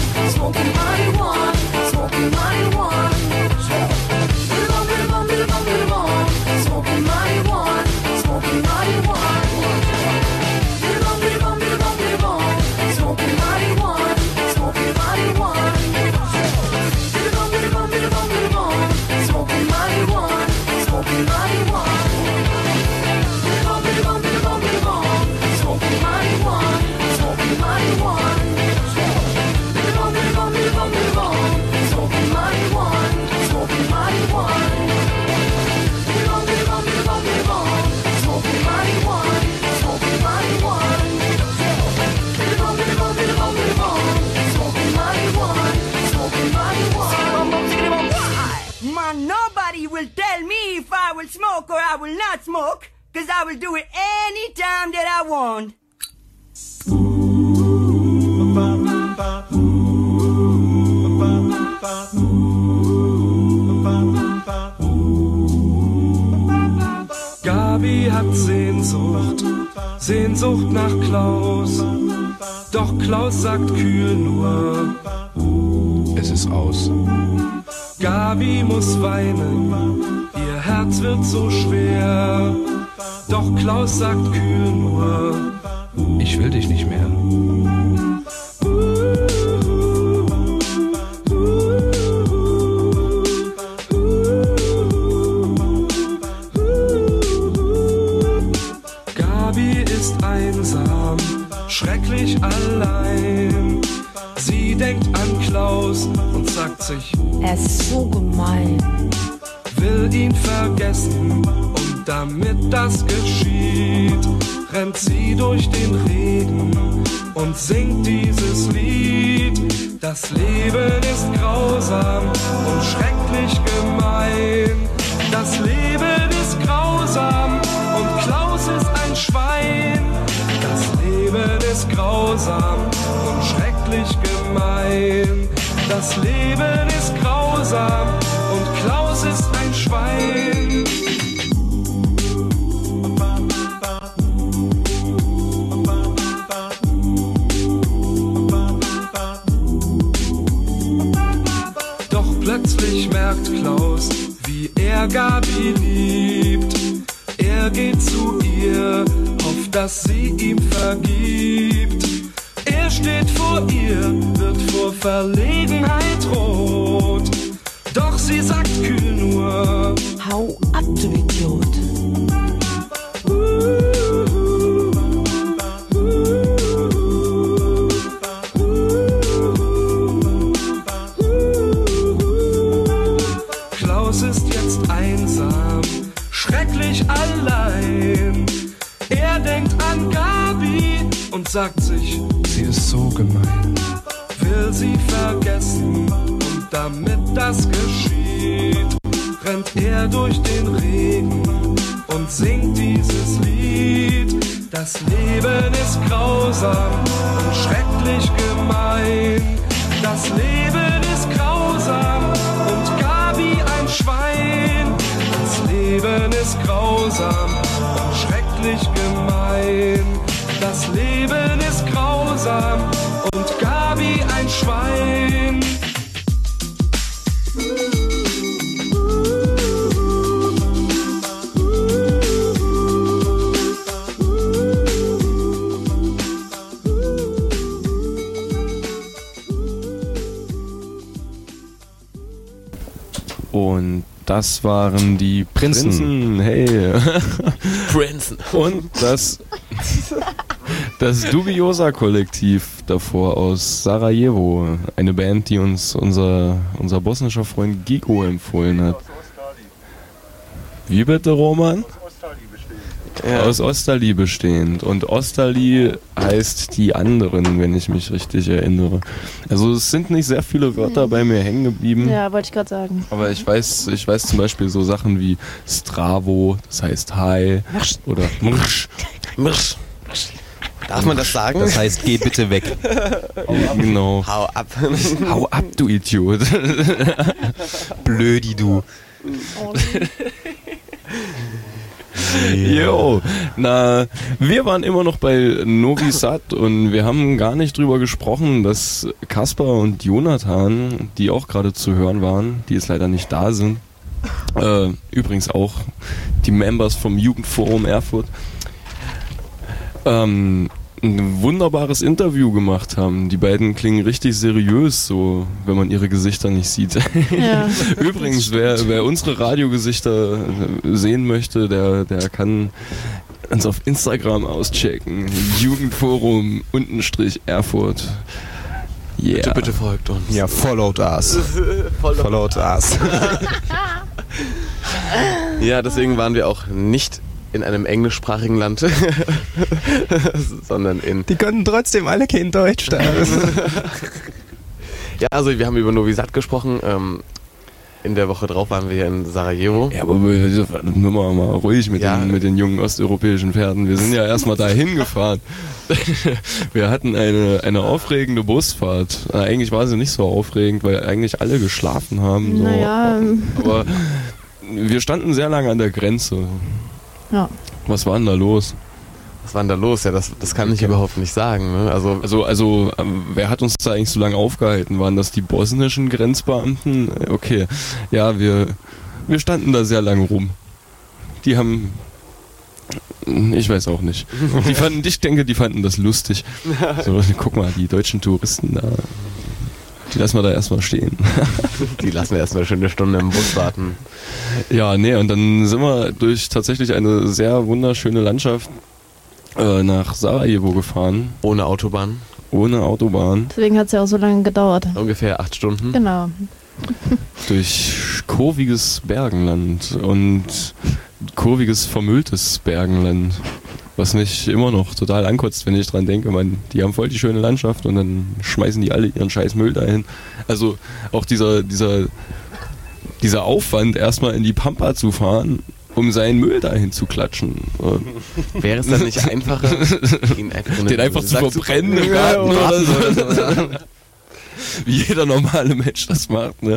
Q: Smoking marijuana, smoking marijuana. will not smoke, cause I will do it any time that I want.
R: Gabi hat Sehnsucht, Sehnsucht nach Klaus. Doch Klaus sagt kühl nur:
S: Es ist aus.
R: Gabi muss weinen, ihr Herz wird so schwer. Doch Klaus sagt kühl nur:
S: Ich will dich nicht mehr.
R: Gabi ist einsam, schrecklich allein. Sie denkt an Klaus und sagt sich:
J: Er ist so gemein.
R: Will ihn vergessen, und damit das geschieht, rennt sie durch den Regen und singt dieses Lied. Das Leben ist grausam und schrecklich gemein. Das Leben ist grausam und Klaus ist ein Schwein. Das Leben ist grausam und schrecklich gemein. Das Leben ist grausam und Klaus ist ein Schwein. Doch plötzlich merkt Klaus, wie er Gabi liebt. Er geht zu ihr, hofft, dass sie ihm vergibt. Er steht vor ihr, wird vor Verlegenheit rot. Doch sie sagt kühl nur:
J: Hau ab, du Idiot.
R: Klaus ist jetzt einsam, schrecklich allein. Er denkt an Gabi und sagt sich:
S: Sie ist so gemein.
R: Will sie vergessen, und damit das geschieht, rennt er durch den Regen und singt dieses Lied. Das Leben ist grausam und schrecklich gemein. Das Leben ist grausam und Gabi ein Schwein. Das Leben ist grausam und schrecklich gemein. Das Leben ist grausam und Gabi ein Schwein.
K: Und das waren die Prinzen. Prinzen. Hey.
F: Prinzen.
K: Und das, das Dubiosa-Kollektiv davor aus Sarajevo. Eine Band, die uns unser, unser bosnischer Freund Gigo empfohlen hat. Wie bitte, Roman? Ja. Aus Osterli bestehend. Und Osterli heißt die anderen, wenn ich mich richtig erinnere. Also es sind nicht sehr viele Wörter bei mir hängen geblieben.
N: Ja, wollte ich gerade sagen.
K: Aber ich weiß, ich weiß zum Beispiel so Sachen wie Stravo, das heißt Hi. Oder Mrsch.
F: Mrsch. Darf man das sagen?
L: Das heißt, geh bitte weg.
K: Genau.
F: Hau ab.
K: Hau ab, du Idiot.
L: Blödi, du.
K: Jo, na, wir waren immer noch bei Novi Sad und wir haben gar nicht drüber gesprochen, dass Kaspar und Jonathan, die auch gerade zu hören waren, die jetzt leider nicht da sind, äh, übrigens auch die Members vom Jugendforum Erfurt, ähm, ein wunderbares Interview gemacht haben. Die beiden klingen richtig seriös, so, wenn man ihre Gesichter nicht sieht. Ja, übrigens, wer, wer unsere Radiogesichter sehen möchte, der, der kann uns auf Instagram auschecken. Jugendforum untenstrich Erfurt. Yeah.
F: Bitte, bitte folgt uns.
L: Ja, followed us. Followed us.
F: Ja, deswegen waren wir auch nicht in einem englischsprachigen Land, sondern in...
L: Die können trotzdem alle kein Deutsch da.
F: Ja, also wir haben über Novi Sad gesprochen. Ähm, in der Woche drauf waren wir hier in Sarajevo.
K: Ja, aber wir sind mal, mal ruhig mit, ja. den, mit den jungen osteuropäischen Pferden. Wir sind ja erstmal dahin gefahren. Wir hatten eine, eine aufregende Busfahrt. Eigentlich war sie nicht so aufregend, weil eigentlich alle geschlafen haben. So.
N: Naja.
K: Aber wir standen sehr lange an der Grenze.
N: Ja.
K: Was war denn da los?
F: Was war denn da los? Ja, das, das kann ich okay. überhaupt nicht sagen. Ne? Also,
K: also, also ähm, wer hat uns da eigentlich so lange aufgehalten? Waren das die bosnischen Grenzbeamten? Okay, ja, wir, wir standen da sehr lange rum. Die haben, ich weiß auch nicht. Die fanden, ich denke, die fanden das lustig. So, guck mal, die deutschen Touristen da, die lassen wir da erstmal stehen.
F: Die lassen wir erstmal schon eine Stunde im Bus warten.
K: Ja, nee, und dann sind wir durch tatsächlich eine sehr wunderschöne Landschaft nach Sarajevo gefahren.
F: Ohne Autobahn?
K: Ohne Autobahn.
N: Deswegen hat es ja auch so lange gedauert.
F: Ungefähr acht Stunden.
N: Genau.
K: Durch kurviges Bergenland und kurviges, vermülltes Bergenland. Was mich immer noch total ankotzt, wenn ich dran denke, man, die haben voll die schöne Landschaft und dann schmeißen die alle ihren scheiß Müll dahin. Also auch dieser, dieser, dieser Aufwand, erstmal in die Pampa zu fahren, um seinen Müll dahin zu klatschen.
F: Wäre es dann nicht einfacher, ihn einfach
K: den einfach zu verbrennen im Garten ja, oder so? Oder so. Wie jeder normale Mensch das macht, ne?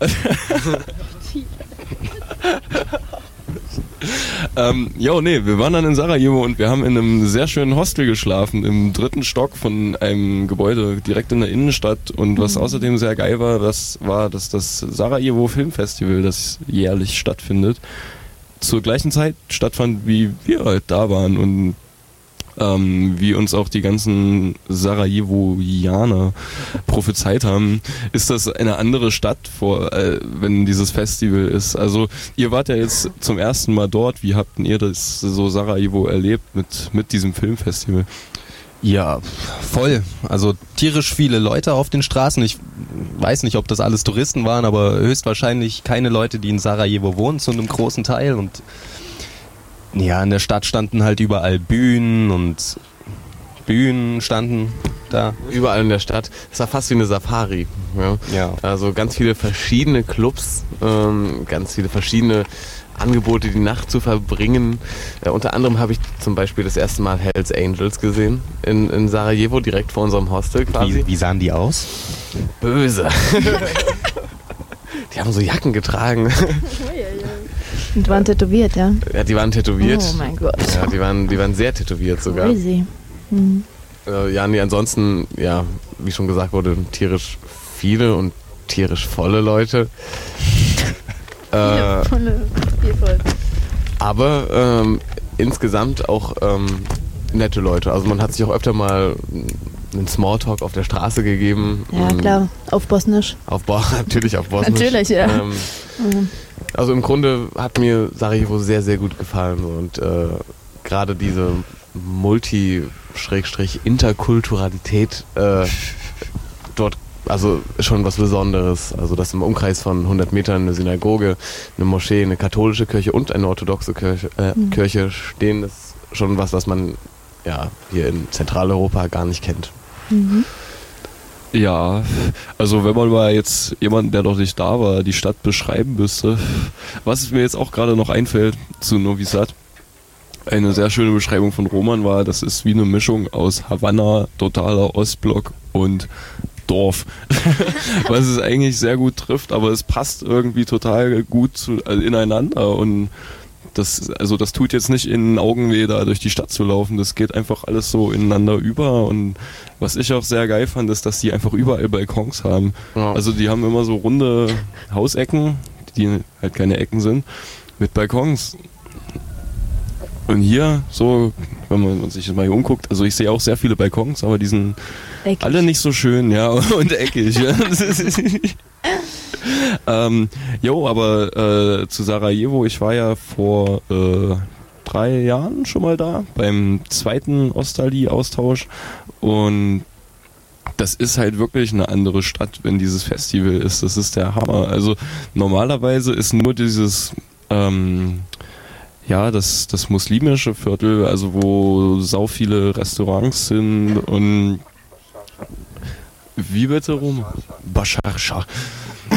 K: ähm, jo, nee, wir waren dann in Sarajevo und wir haben in einem sehr schönen Hostel geschlafen, im dritten Stock von einem Gebäude direkt in der Innenstadt. Und was mhm. außerdem sehr geil war, das war, dass das Sarajevo Filmfestival, das jährlich stattfindet, zur gleichen Zeit stattfand, wie wir halt da waren und ähm, wie uns auch die ganzen Sarajevoianer prophezeit haben, ist das eine andere Stadt, vor, äh, wenn dieses Festival ist. Also ihr wart ja jetzt zum ersten Mal dort. Wie habt ihr das so Sarajevo erlebt mit, mit diesem Filmfestival?
L: Ja, voll. Also tierisch viele Leute auf den Straßen. Ich weiß nicht, ob das alles Touristen waren, aber höchstwahrscheinlich keine Leute, die in Sarajevo wohnen, zu einem großen Teil. Und ja, in der Stadt standen halt überall Bühnen und Bühnen standen da.
F: Überall in der Stadt. Es war fast wie eine Safari. Ja.
L: Ja.
F: Also ganz viele verschiedene Clubs, ähm, ganz viele verschiedene Angebote, die Nacht zu verbringen. Äh, unter anderem habe ich zum Beispiel das erste Mal Hells Angels gesehen in, in Sarajevo, direkt vor unserem Hostel quasi.
L: Wie, wie sahen die aus?
F: Böse. Die haben so Jacken getragen.
N: Und waren tätowiert, ja?
F: Ja, die waren tätowiert.
N: Oh mein Gott.
F: Ja, die waren, die waren sehr tätowiert sogar.
N: Crazy. Mhm.
F: Äh, ja, nee, ansonsten, ja, wie schon gesagt wurde, tierisch viele und tierisch volle Leute.
N: Ja, volle, voll.
F: Aber ähm, insgesamt auch ähm, nette Leute. Also man hat sich auch öfter mal einen Smalltalk auf der Straße gegeben.
N: Ja,
F: ähm,
N: klar. Auf Bosnisch.
F: Auf Bo- natürlich auf Bosnisch.
N: Natürlich, ja.
F: Ähm,
N: mhm.
F: Also im Grunde hat mir Sarajevo sehr, sehr gut gefallen. Und äh, gerade diese Multi-Interkulturalität äh, dort, also schon was Besonderes. Also dass im Umkreis von hundert Metern eine Synagoge, eine Moschee, eine katholische Kirche und eine orthodoxe Kirche, äh, mhm. Kirche stehen, ist schon was, was man ja hier in Zentraleuropa gar nicht kennt.
N: Mhm.
K: Ja, also wenn man mal jetzt jemanden, der noch nicht da war, die Stadt beschreiben müsste, was mir jetzt auch gerade noch einfällt zu Novi Sad, eine sehr schöne Beschreibung von Roman war, das ist wie eine Mischung aus Havanna, totaler Ostblock und Dorf, was es eigentlich sehr gut trifft, aber es passt irgendwie total gut zu, also ineinander und das, also das tut jetzt nicht in Augenweh, da durch die Stadt zu laufen, das geht einfach alles so ineinander über und was ich auch sehr geil fand, ist, dass die einfach überall Balkons haben. Ja. Also die haben immer so runde Hausecken, die halt keine Ecken sind, mit Balkons. Und hier, so, wenn man sich mal hier umguckt, also ich sehe auch sehr viele Balkons, aber die sind eckig. Alle nicht so schön, ja, und eckig. Ja. ähm, jo, aber äh, zu Sarajevo, ich war ja vor äh, drei Jahren schon mal da, beim zweiten Ostali-Austausch und das ist halt wirklich eine andere Stadt, wenn dieses Festival ist, das ist der Hammer. Also normalerweise ist nur dieses ähm, ja, das, das muslimische Viertel, also wo sau viele Restaurants sind und wie bitte rum? Basharsha.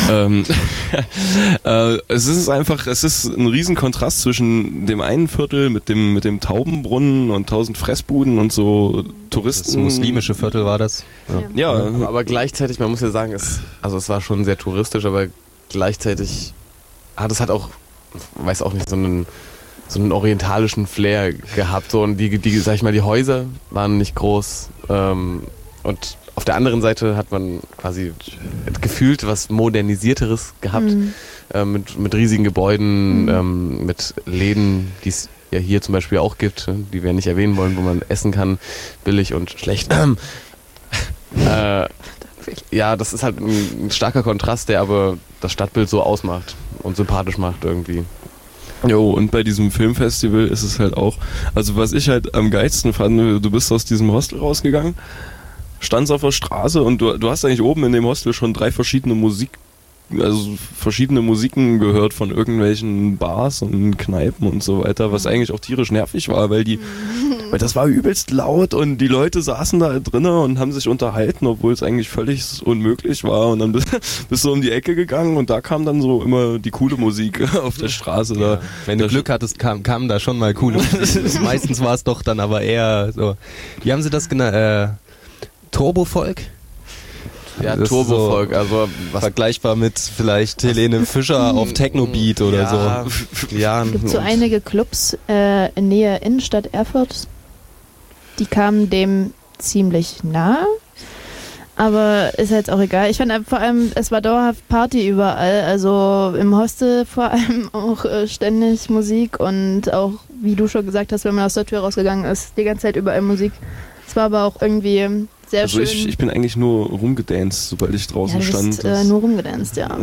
K: ähm, äh, es ist einfach, es ist ein riesen Kontrast zwischen dem einen Viertel mit dem mit dem Taubenbrunnen und tausend Fressbuden und so Touristen.
L: Das muslimische Viertel war das.
K: Ja, ja.
F: Ja, aber gleichzeitig, man muss ja sagen, es, also es war schon sehr touristisch, aber gleichzeitig hat es halt auch, weiß auch nicht, so einen so einen orientalischen Flair gehabt. So, und die, die, sag ich mal, die Häuser waren nicht groß. Ähm, und auf der anderen Seite hat man quasi gefühlt was Modernisierteres gehabt. Mhm. Äh, mit, mit riesigen Gebäuden, mhm. ähm, mit Läden, die es ja hier zum Beispiel auch gibt, die wir nicht erwähnen wollen, wo man essen kann, billig und schlecht. äh, ja, das ist halt ein, ein starker Kontrast, der aber das Stadtbild so ausmacht und sympathisch macht irgendwie.
K: Jo, und bei diesem Filmfestival ist es halt auch, also was ich halt am geilsten fand, du bist aus diesem Hostel rausgegangen, standst auf der Straße und du, du hast eigentlich oben in dem Hostel schon drei verschiedene Musik, also verschiedene Musiken gehört von irgendwelchen Bars und Kneipen und so weiter, was eigentlich auch tierisch nervig war, weil die, weil das war übelst laut und die Leute saßen da drinnen und haben sich unterhalten, obwohl es eigentlich völlig unmöglich war, und dann bist, bist du um die Ecke gegangen und da kam dann so immer die coole Musik auf der Straße.
L: Ja,
K: da,
L: wenn du
K: da
L: Glück hattest, kam, kam da schon mal coole Musik. Meistens war es doch dann aber eher so, wie haben sie das genannt, äh, Turbofolk?
F: Ja,
L: das
F: Turbofolk,
L: so
F: also was
L: vergleichbar mit vielleicht Helene Fischer auf Technobeat oder
F: ja,
L: so.
F: Ja,
N: Es gibt so einige Clubs äh, in Nähe Innenstadt Erfurt, die kamen dem ziemlich nah, aber ist jetzt auch egal. Ich fand vor allem, es war dauerhaft Party überall, also im Hostel vor allem auch äh, ständig Musik und auch, wie du schon gesagt hast, wenn man aus der Tür rausgegangen ist, die ganze Zeit überall Musik. Es war aber auch irgendwie sehr
K: also
N: schön.
K: ich, ich bin eigentlich nur rumgedanced, sobald ich draußen
N: ja, du
K: stand.
N: bist, äh, nur rumgedanced, ja.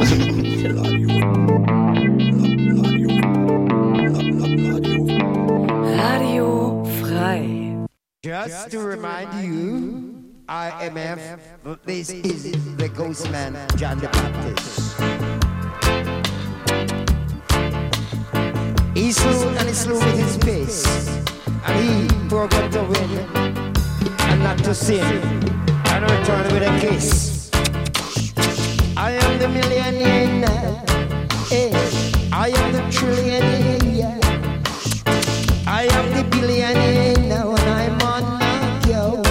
T: Radio frei.
U: Just to remind you, I M F, this is the ghost man, John the Baptist. He slew and he slew with his pace, and he forgot to win and not to sin, and return with a kiss. I am the millionaire, eh? I am the trillionaire, I am the billionaire now, and I'm on my go.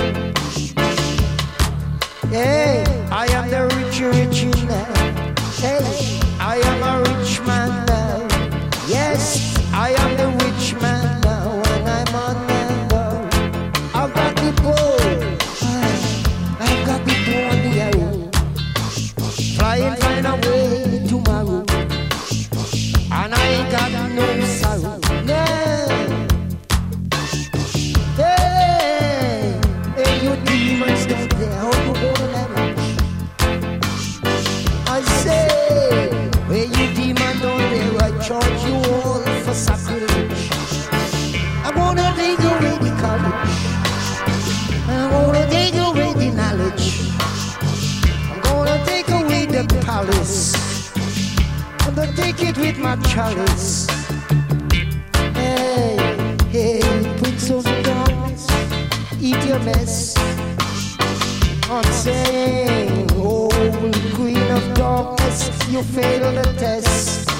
U: Hey, I am the rich, rich now. Hey, I am a rich man now. Yes, I am the rich man now, and I'm on my go. I've got the gold, I've got the gold on the arrow. Fly and find a way tomorrow, and I ain't got no sorrow. No. Hey, hey, you demons down there, how you gonna manage? I say, hey, you demon down there, I charge you all for sacrilege. I wanna take away the college, I wanna take away the knowledge, I'm gonna take away the palace, I'm gonna take it with my chalice. Hey, hey, Prince of Darkness, eat your mess. I'm saying, oh, Queen of Darkness, you failed the test.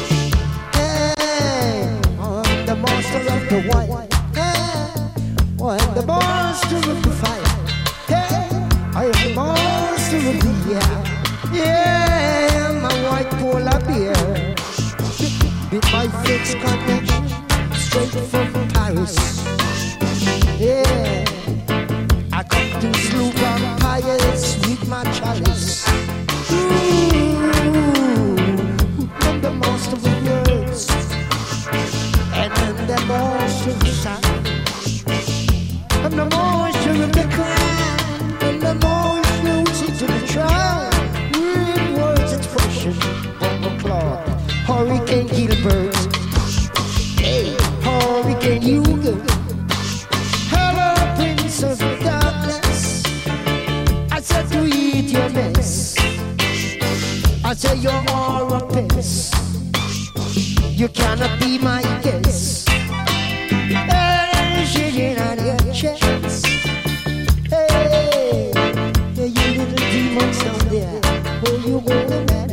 U: Hey, I'm the master of the wine. Hey, I'm the master of the fire. Hey, I am the master of the air. Yeah, I'm a white polar bear with my fixed connection straight from Paris. Yeah, I come to slew vampires with my chalice. Ooh, I'm the master of words, and I'm the master of sound. I'm the master of the crown, I'm the master into the trial. With words expression, Bumble Claude, Hurricane Gilbert. Hey, Hurricane Hugo. Hello, Prince of Darkness. I said to eat your mess. I said you're all a piss. You cannot be my guest. Hey, shaking on your chest. Hey, hey, you little demons down there. Oh, you gonna man?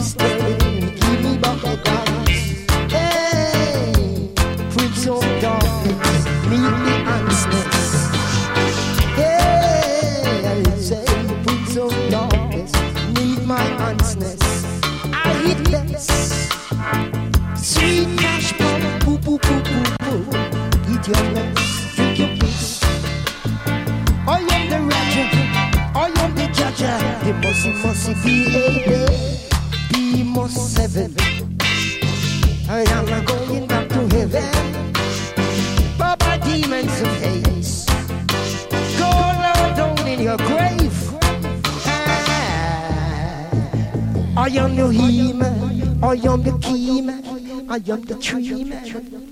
U: stay. Give me back the guns. Hey, Prince of Darkness, meet the answers. Hey, I say, Prince of Darkness, need my answers. I hit this. Sweet cash bomb, poo poo poo poo poo. Eat your mess, drink your piss. I am the Raja, I am the Jaja. The bossy bossy B A B must seven. I am not going back to heaven. Baba demons of haze, go low down in your grave. Ah, I am the He-Man, I am the Key-Man, I am the Tree-Man.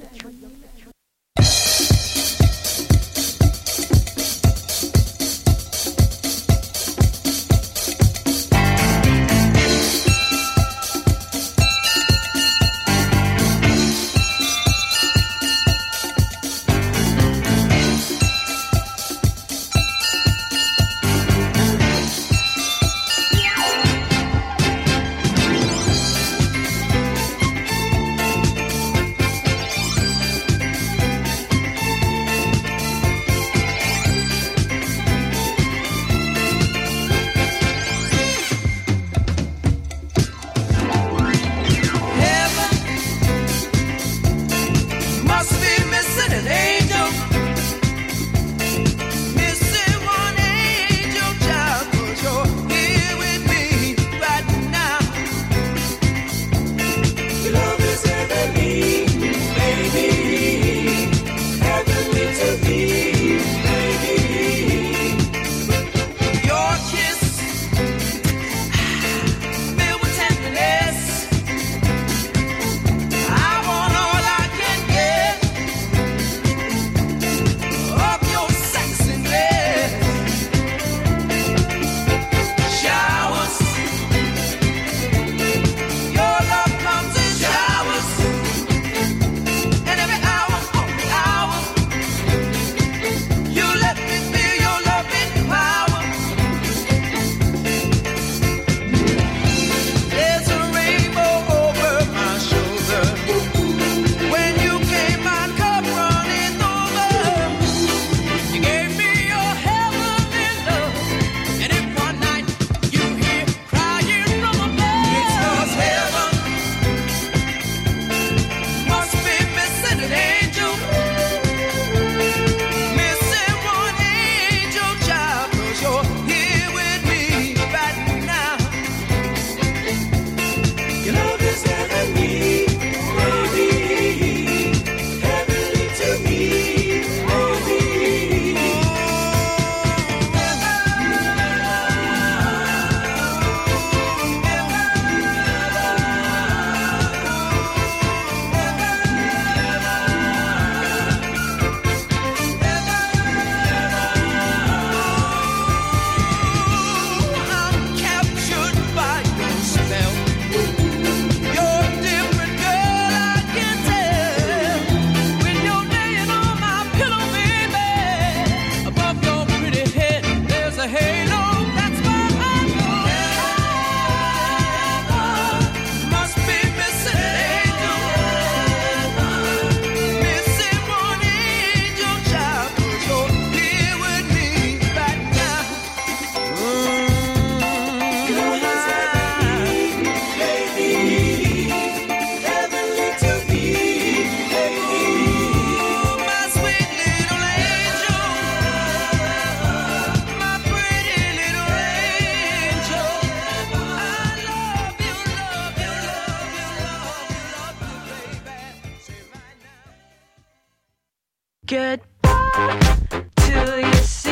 T: Goodbye to your